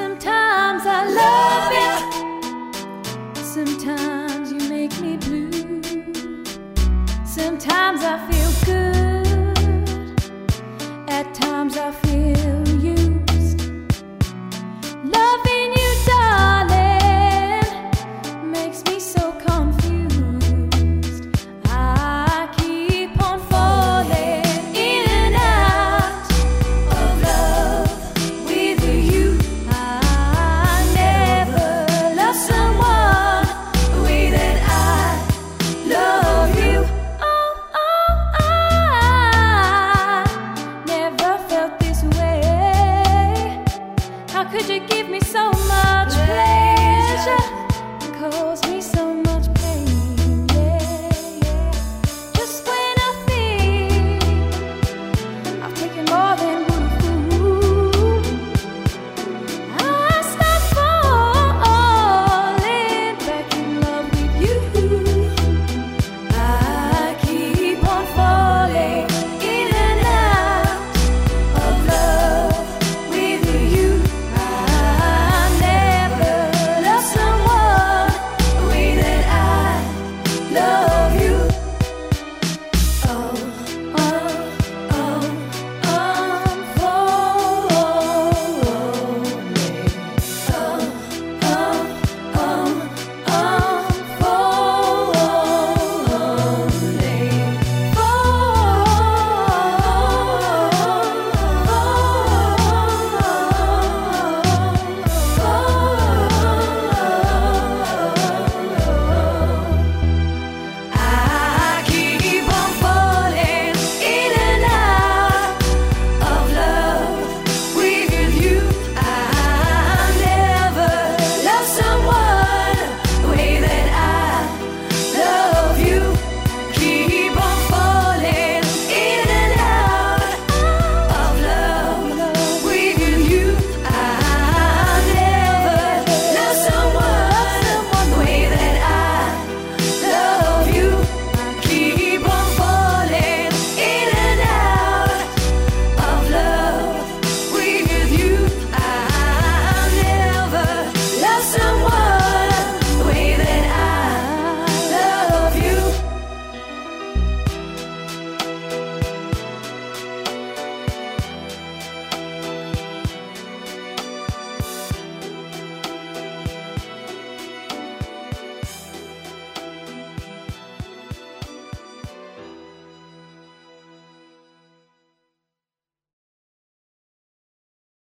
Sometimes I love it, sometimes you make me blue. Sometimes I feel good, at times I feel used. Loving you, darling, makes me so confused. I keep on falling in and out of love with you. I never loved someone the way that I love you. Oh, I never felt this way. How could you give me so much pleasure and cause me so much